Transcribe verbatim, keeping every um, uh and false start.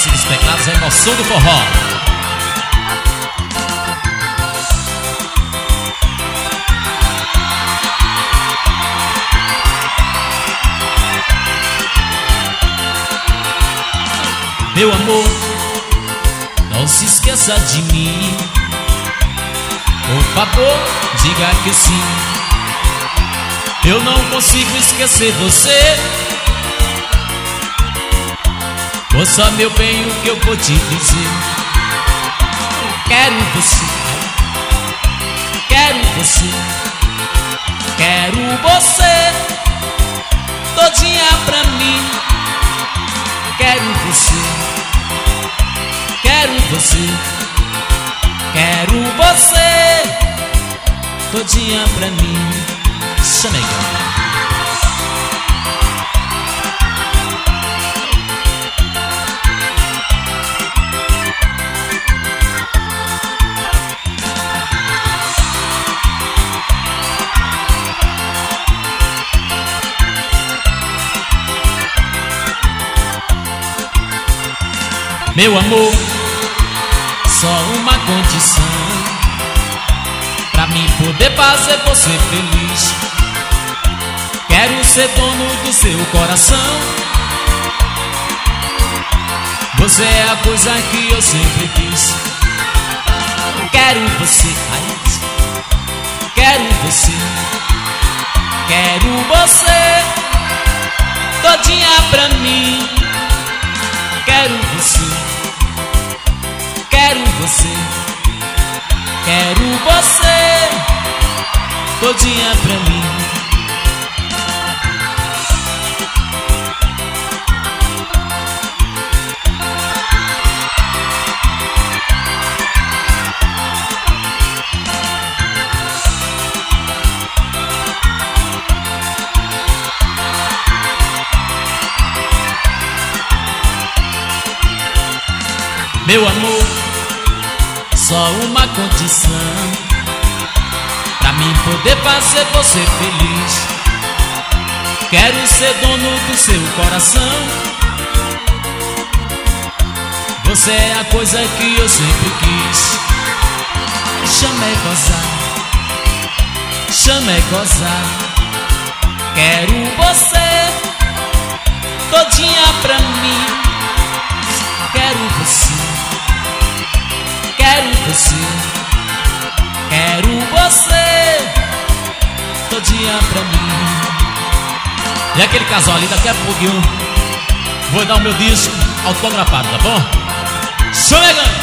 Mestre dos teclados, a emoção do forró. Meu amor, não se esqueça de mim. Por favor, diga que sim. Eu não consigo esquecer você. Ouça meu bem o que eu vou te dizer. Quero você, quero você, quero você todinha pra mim. Quero você, quero você, quero você todinha pra mim. Chama aí, meu amor, só uma condição pra mim poder fazer você feliz. Quero ser dono do seu coração. Você é a coisa que eu sempre quis. Quero você, ai, quero você, quero você todinha pra mim. Quero você, quero você, quero você todinha pra mim. Meu amor, só uma condição pra mim poder fazer você feliz. Quero ser dono do seu coração. Você é a coisa que eu sempre quis. Chama é gozar, chama é gozar. Quero você todinha pra mim. Quero você, quero você, quero você todinha pra mim. E aquele casal ali, daqui a pouquinho vou dar o meu disco autografado, tá bom? Chega!